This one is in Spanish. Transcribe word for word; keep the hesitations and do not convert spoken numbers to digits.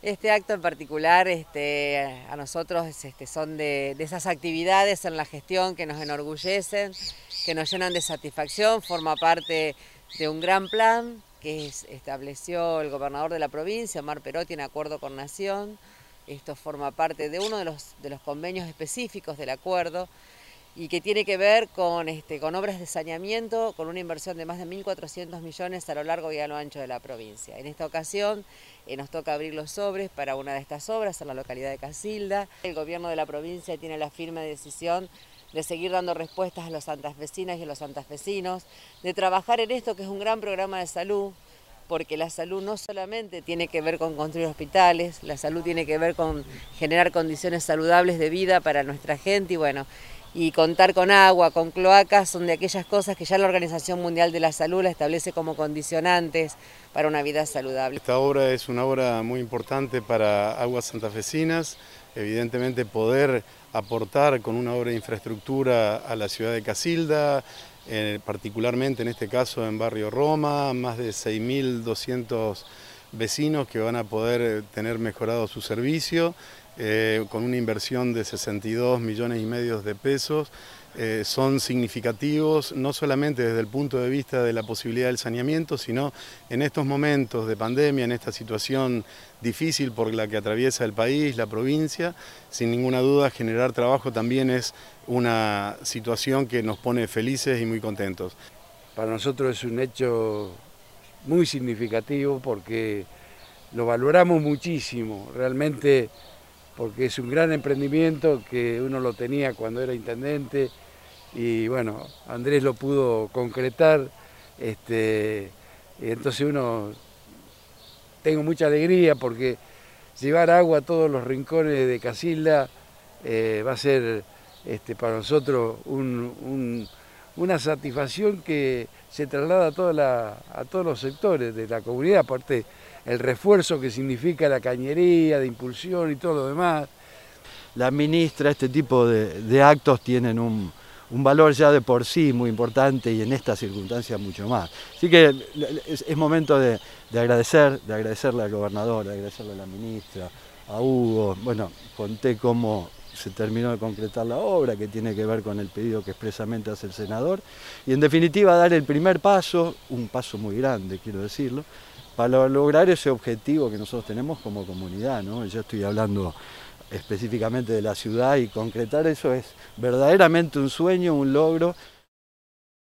Este acto en particular este, a nosotros este, son de, de esas actividades en la gestión que nos enorgullecen, que nos llenan de satisfacción, forma parte de un gran plan que es, estableció el gobernador de la provincia, Omar Perotti, en acuerdo con Nación. Esto forma parte de uno de los, de los convenios específicos del acuerdo y que tiene que ver con, este, con obras de saneamiento, con una inversión de más de mil cuatrocientos millones a lo largo y a lo ancho de la provincia. En esta ocasión eh, nos toca abrir los sobres para una de estas obras en la localidad de Casilda. El gobierno de la provincia tiene la firme decisión de seguir dando respuestas a los santafesinas y a los santafesinos, de trabajar en esto que es un gran programa de salud, porque la salud no solamente tiene que ver con construir hospitales, la salud tiene que ver con generar condiciones saludables de vida para nuestra gente y bueno, y contar con agua, con cloacas, son de aquellas cosas que ya la Organización Mundial de la Salud la establece como condicionantes para una vida saludable. Esta obra es una obra muy importante para Aguas Santafesinas, evidentemente poder aportar con una obra de infraestructura a la ciudad de Casilda, eh, particularmente en este caso en Barrio Roma, más de seis mil doscientos vecinos que van a poder tener mejorado su servicio, eh, con una inversión de sesenta y dos millones y medio de pesos. Eh, son significativos no solamente desde el punto de vista de la posibilidad del saneamiento, sino en estos momentos de pandemia, en esta situación difícil por la que atraviesa el país, la provincia, sin ninguna duda generar trabajo también es una situación que nos pone felices y muy contentos. Para nosotros es un hecho muy significativo porque lo valoramos muchísimo, realmente, porque es un gran emprendimiento que uno lo tenía cuando era intendente y bueno, Andrés lo pudo concretar, este, y entonces uno, tengo mucha alegría porque llevar agua a todos los rincones de Casilda eh, va a ser este, para nosotros un, un, una satisfacción que se traslada a, toda la, a todos los sectores de la comunidad, aparte el refuerzo que significa la cañería, de impulsión y todo lo demás. La ministra, este tipo de, de actos tienen un, un valor ya de por sí muy importante y en estas circunstancias mucho más. Así que es, es momento de, de agradecer, de agradecerle al gobernador, de agradecerle a la ministra, a Hugo. Bueno, conté cómo se terminó de concretar la obra, que tiene que ver con el pedido que expresamente hace el senador, y en definitiva dar el primer paso, un paso muy grande, quiero decirlo, para lograr ese objetivo que nosotros tenemos como comunidad, ¿no? Yo estoy hablando específicamente de la ciudad y concretar eso es verdaderamente un sueño, un logro.